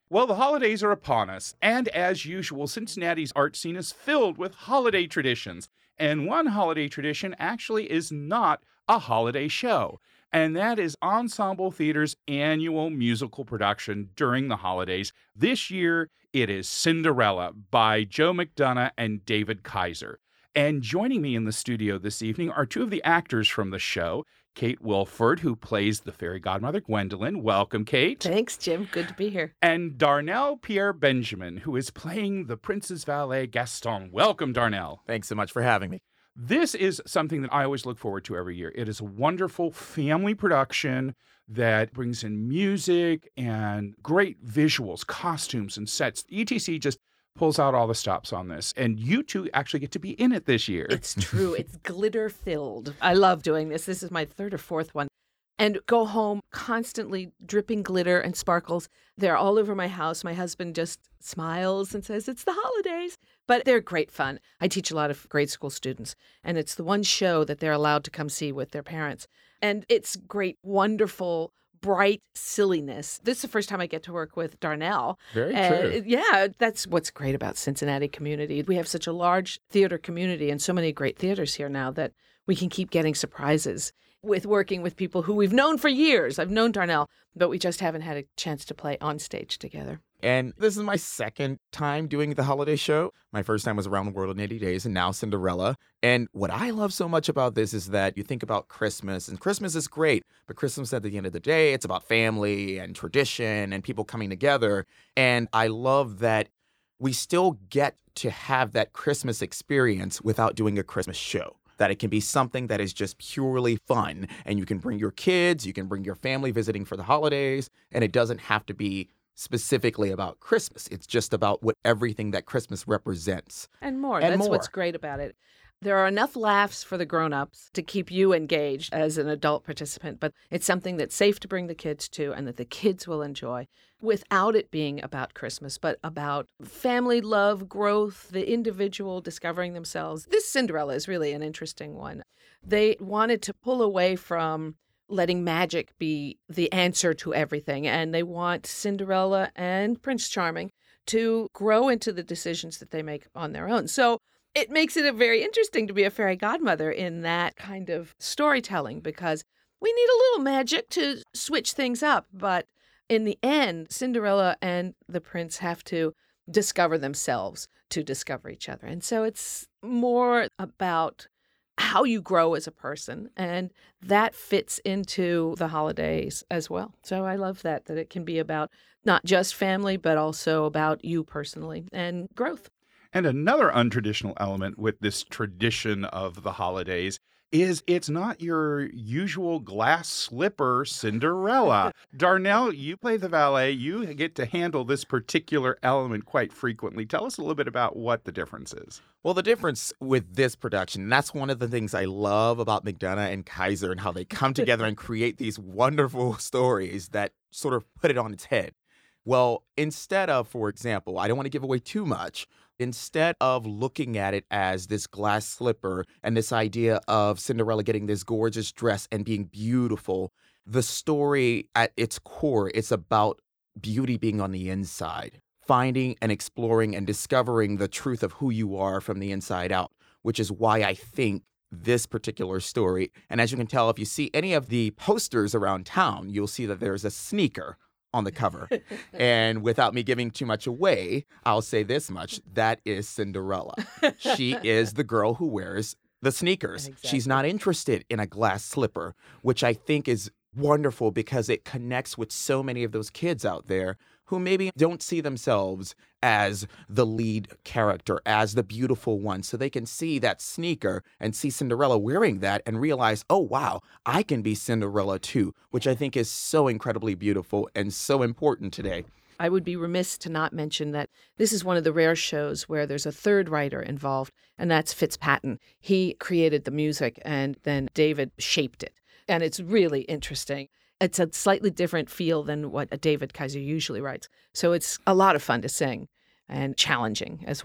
Well, the holidays are upon us, and as usual, Cincinnati's art scene is filled with holiday traditions. And one holiday tradition actually is not a holiday show, and that is Ensemble Theater's annual musical production during the holidays. This year, it is Cinderella by Joe McDonough and David Kaiser. And joining me in the studio this evening are two of the actors from the show. Kate Wilford, who plays the fairy godmother Gwendolyn. Welcome, Kate. Thanks, Jim. Good to be here. And Darnell Pierre Benjamin, who is playing the prince's valet Gaston. Welcome, Darnell. Thanks so much for having me. This is something that I always look forward to every year. It is a wonderful family production that brings in music and great visuals, costumes, and sets. ETC just pulls out all the stops on this. And you two actually get to be in it this year. It's true. It's glitter-filled. I love doing this. This is my third or fourth one. And go home constantly dripping glitter and sparkles. They're all over my house. My husband just smiles and says, it's the holidays. But they're great fun. I teach a lot of grade school students, and it's the one show that they're allowed to come see with their parents. And it's great, wonderful, bright silliness. This is the first time I get to work with Darnell. Very true. Yeah, that's what's great about Cincinnati community. We have such a large theater community and so many great theaters here now that we can keep getting surprises with working with people who we've known for years. I've known Darnell, but we just haven't had a chance to play on stage together. And this is my second time doing the holiday show. My first time was Around the World in 80 Days and now Cinderella. And what I love so much about this is that you think about Christmas, and Christmas is great, but Christmas at the end of the day, it's about family and tradition and people coming together. And I love that we still get to have that Christmas experience without doing a Christmas show. That it can be something that is just purely fun, and you can bring your kids, you can bring your family visiting for the holidays, and it doesn't have to be specifically about Christmas. It's just about everything that Christmas represents. And more. That's what's great about it. There are enough laughs for the grown-ups to keep you engaged as an adult participant, but it's something that's safe to bring the kids to and that the kids will enjoy without it being about Christmas, but about family love, growth, the individual discovering themselves. This Cinderella is really an interesting one. They wanted to pull away from letting magic be the answer to everything, and they want Cinderella and Prince Charming to grow into the decisions that they make on their own. So it makes it very interesting to be a fairy godmother in that kind of storytelling because we need a little magic to switch things up. But in the end, Cinderella and the prince have to discover themselves to discover each other. And so it's more about how you grow as a person, and that fits into the holidays as well. So I love that it can be about not just family, but also about you personally and growth. And another untraditional element with this tradition of the holidays is it's not your usual glass slipper Cinderella. Darnell, you play the valet. You get to handle this particular element quite frequently. Tell us a little bit about what the difference is. Well, the difference with this production, that's one of the things I love about McDonough and Kaiser and how they come together and create these wonderful stories that sort of put it on its head. Well, instead of, for example, I don't want to give away too much, instead of looking at it as this glass slipper and this idea of Cinderella getting this gorgeous dress and being beautiful, the story at its core, it's about beauty being on the inside, finding and exploring and discovering the truth of who you are from the inside out, which is why I think this particular story, and as you can tell, if you see any of the posters around town, you'll see that there's a sneaker on the cover. And without me giving too much away, I'll say this much. That is Cinderella. She is the girl who wears the sneakers. Exactly. She's not interested in a glass slipper, which I think is wonderful because it connects with so many of those kids out there who maybe don't see themselves as the lead character, as the beautiful one. So they can see that sneaker and see Cinderella wearing that and realize, oh, wow, I can be Cinderella too, which I think is so incredibly beautiful and so important today. I would be remiss to not mention that this is one of the rare shows where there's a third writer involved, and that's Fitzpatrick. He created the music, and then David shaped it. And it's really interesting. It's a slightly different feel than what a David Kaiser usually writes. So it's a lot of fun to sing and challenging as well.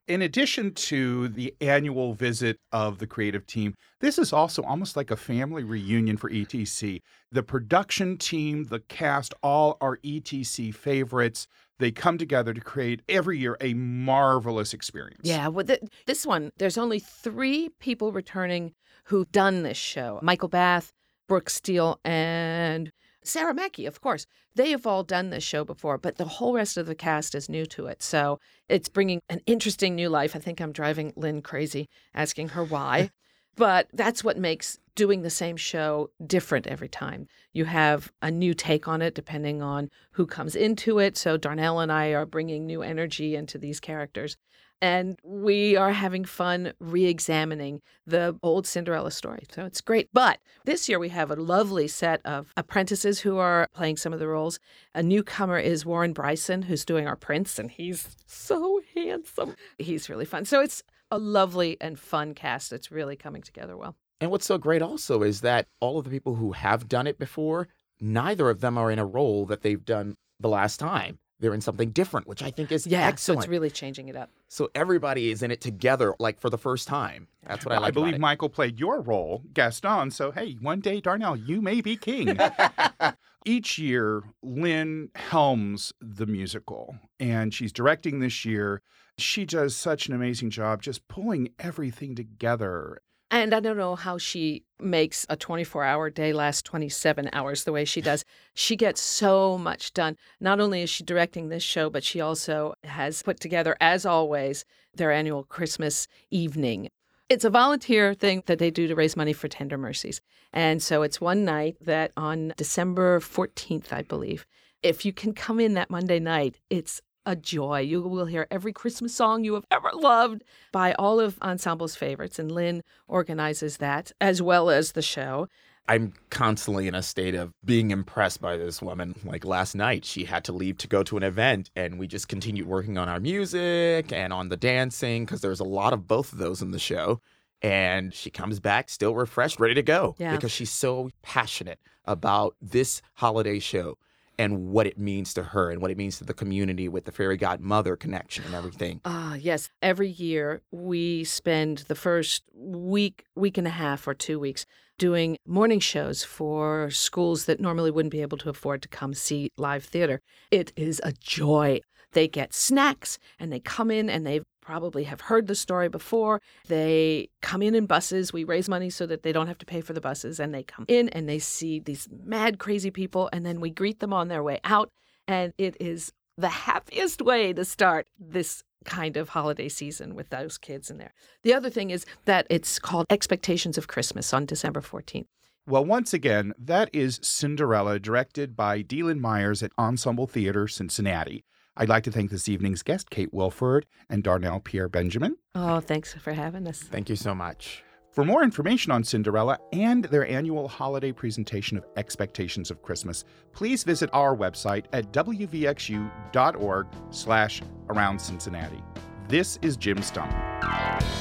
In addition to the annual visit of the creative team, this is also almost like a family reunion for ETC. The production team, the cast, all are ETC favorites. They come together to create every year a marvelous experience. Yeah, well, this one, there's only 3 people returning who've done this show. Michael Bath, Brooke Steele, and Sarah Mackey, of course. They have all done this show before, but the whole rest of the cast is new to it. So it's bringing an interesting new life. I think I'm driving Lynn crazy asking her why. But that's what makes doing the same show different every time. You have a new take on it depending on who comes into it. So Darnell and I are bringing new energy into these characters. And we are having fun re-examining the old Cinderella story. So it's great. But this year we have a lovely set of apprentices who are playing some of the roles. A newcomer is Warren Bryson, who's doing our prince, and he's so handsome. He's really fun. So it's a lovely and fun cast that's really coming together well. And what's so great also is that all of the people who have done it before, neither of them are in a role that they've done the last time. They're in something different, which I think is excellent. So it's really changing it up. So everybody is in it together, like for the first time. That's what I like I believe about it. Michael played your role, Gaston. So, hey, one day, Darnell, you may be king. Each year, Lynn helms the musical, and she's directing this year. She does such an amazing job just pulling everything together. And I don't know how she makes a 24-hour day last 27 hours the way she does. She gets so much done. Not only is she directing this show, but she also has put together, as always, their annual Christmas evening. It's a volunteer thing that they do to raise money for Tender Mercies. And so it's one night that on December 14th, I believe, if you can come in that Monday night, it's a joy. You will hear every Christmas song you have ever loved by all of Ensemble's favorites, and Lynn organizes that as well as the show. I'm constantly in a state of being impressed by this woman. Like last night, she had to leave to go to an event, and we just continued working on our music and on the dancing because there's a lot of both of those in the show. And she comes back still refreshed, ready to go because she's so passionate about this holiday show and what it means to her and what it means to the community with the fairy godmother connection and everything. Yes. Every year we spend the first week and a half or 2 weeks doing morning shows for schools that normally wouldn't be able to afford to come see live theater. It is a joy. They get snacks and they come in and they probably have heard the story before. They come in buses. We raise money so that they don't have to pay for the buses. And they come in and they see these mad, crazy people. And then we greet them on their way out. And it is the happiest way to start this kind of holiday season with those kids in there. The other thing is that it's called Expectations of Christmas on December 14th. Well, once again, that is Cinderella, directed by Deland Myers at Ensemble Theater, Cincinnati. I'd like to thank this evening's guest, Kate Wilford and Darnell Pierre Benjamin. Oh, thanks for having us. Thank you so much. For more information on Cinderella and their annual holiday presentation of Expectations of Christmas, please visit our website at wvxu.org/aroundcincinnati. This is Jim Stump.